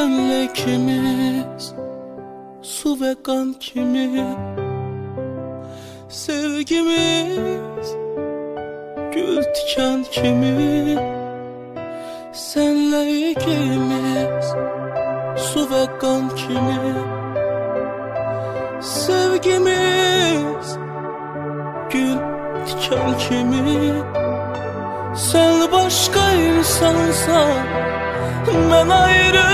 senle ikimiz, su ve kan kimi. Sevgimiz gül tikan kimi. Senle ikimiz, su ve kan kimi. Sevgimiz gül tikan kimi. Sen başka insansan ben ayrı.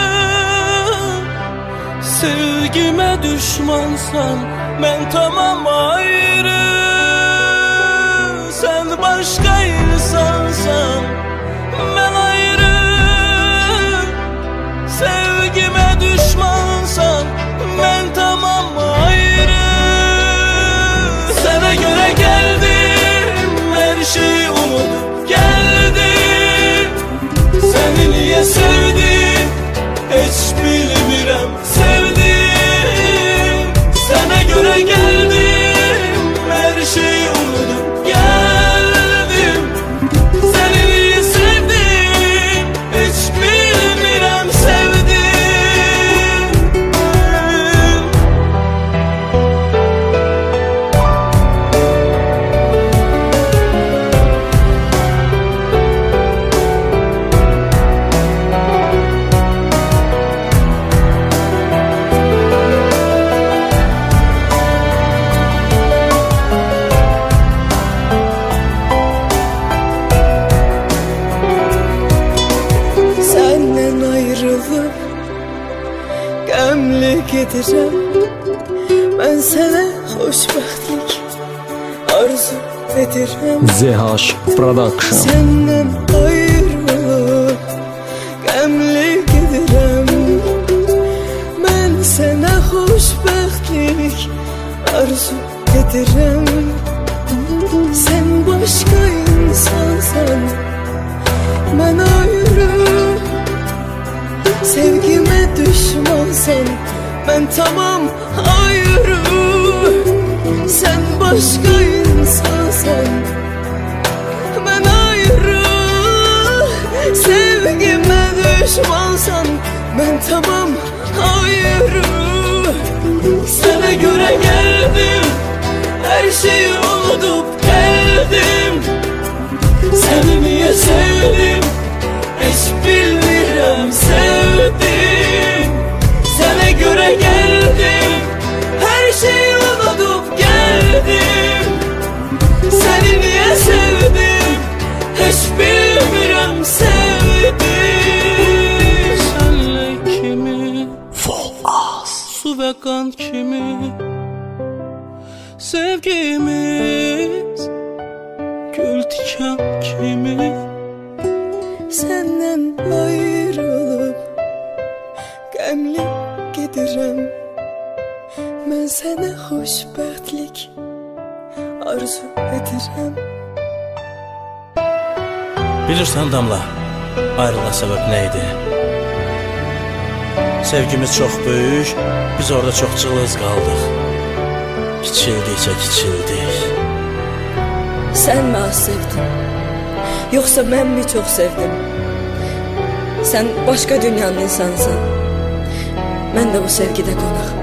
Sevgime düşmansan ben tamam ayrı. Sen başka insansan ben ayrı. Sevgime düşmansan ben tamam ayrı. Sana göre geldim, her şeyi unutup geldim. Seni niye sevdim hiç bilmirəm, sevdim. Sana göre geldim, her şeyi unutup geldim. Seni niye sevdim hiç bilmirəm, sevdim. Qəmli gedirəm, mən sənə xoşbəxtlik arzu edirəm. ZH Production. Səndən ayrılıb qəmli gedirəm, mən sənə xoşbəxtlik arzu edirəm. Sən başqa insansan, mən ayrı. Sevgime düşmansan ben tamam ayrı. Sen başka insansan ben ayrı. Sevgime düşmansan ben tamam ayrı. Sana göre geldim, her şeyi unutup geldim. Seni niye sevdim hiç bilmirəm, sevdim. Sana göre geldim, her şeyi unutup geldim. Seni niye sevdim hiç bilmirəm, sevdim. Senle kimi, su ve kan kimi. Sevgimiz gül tikan kimi. Senden ayrılıp qəmli gedirəm, mən sənə xoşbəxtlik arzu edirəm. Bilirsən Damla, ayrılma səbəb nə idi? Sevgimiz çox böyük, biz orada çox cılız qaldıq. Kiçildikcə kiçildik. Sən mi az sevdin? Yoxsa mən mi çox sevdim? Sən başqa dünyanın insansan, mən də bu sevgidə qonaq.